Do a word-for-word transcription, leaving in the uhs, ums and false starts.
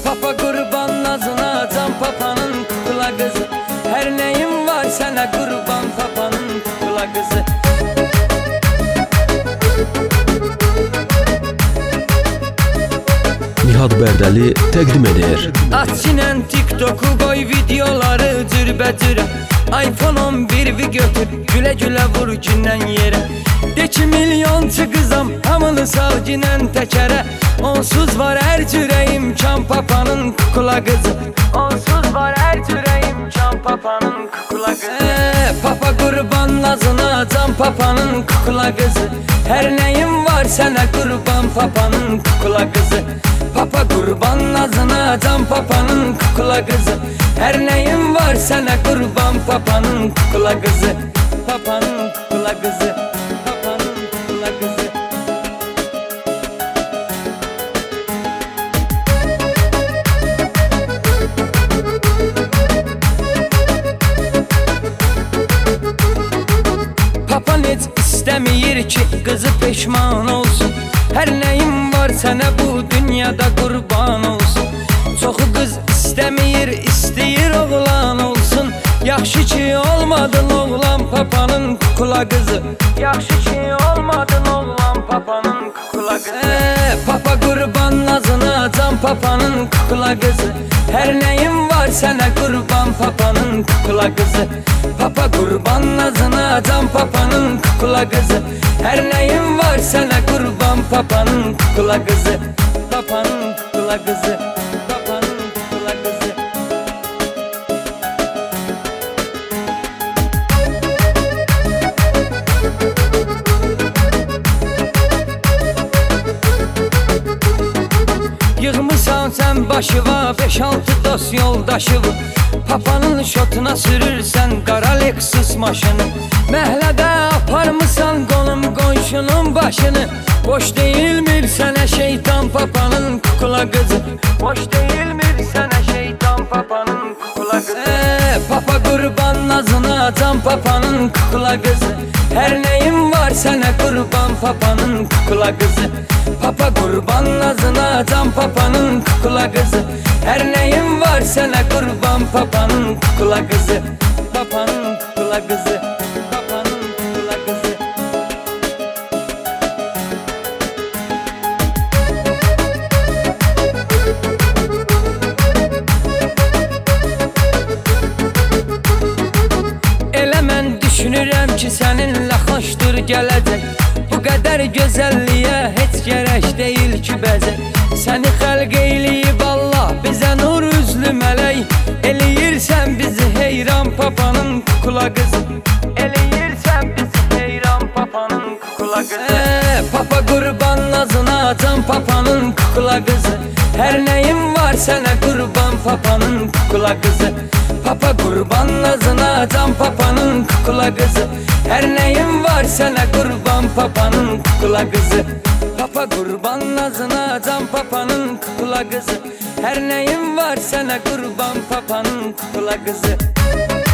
Papa kurban nazına, can papanın kukla kızı. Her neyim var sana kurban papanın kukla kızı. Nihat Bərdəli təqdim edir. Açinen TikTok'u koy videoları cürbəcürə. iPhone on bir götür, güle güle vur gündən yere. De ki milyonçu kızam, hamını sal ginen təkərə. Onsuz var her cürə imkan papanın kukla kızı. Onsuz var her cürə imkan papanın kukla kızı. ee, Papa kurban nazına, can papanın kukla kızı. Her neyim var sana kurban papanın kukla kızı. Papa kurban nazına, can papanın kukla kızı. Her neyim var sana kurban papanın kukla kızı. Papanın kukla kızı. Papanın kukla kızı. Papan hiç istemir ki kızı peşman olsun. Her neyim var sana bu dünyada kurban olsun. Çoxu kız istemir, isteyir oğlan olsun. Yaxşı ki olmadın oğlan papanın kukla kızı. Yaxşı ki olmadın oğlan papanın kukla kızı. ee, Papa kurban nazına, can papanın kukla kızı. Her neyim var sana kurban papanın kukla kızı. Papa kurban nazına, can papanın kukla kızı. Her neyim var sana kurban papanın kukla kızı. Papanın kukla kızı. Papanın kukla kızı. Yığmışsan sen başıva beş altı dost yoldaşıvı. Papanın şotuna sürürsen qara Lexus maşını. Məhlədə aparmısan qonum qonşunun başını. Boş değilmir sana şeytan papanın kukla kızı. Boş değilmir sana şeytan papanın kukla kızı. ee, Papa kurban nazına, can papanın kukla kızı. Her neyim var sana kurban papanın kukla kızı. Papa kurban nazına, can papanın kukla kızı. Her neyim var sana kurban papanın kukla kızı. Papanın kukla kızı. Papanın kukla kızı. Elə mən düşünürəm ki səninlə xoşdur gələcək. Bu qədər gözəlliyə heç gərək deyil ki bəzək. Səni xəlq eyləyib Allah bizə nur üzlü mələk. Eləyirsən bizi heyran papanın kukla kızı. Eləyirsən bizi heyran papanın kukla kızı. ee, Papa kurban nazına, can papanın kukla kızı. Her neyim var sana kurban papanın kukla kızı. Papa kurban nazına, can papanın kukla kızı. Her neyim var sana kurban papanın kukla kızı. Papa kurban nazına, can papanın kukla kızı. Her neyim var sana kurban papanın kukla kızı.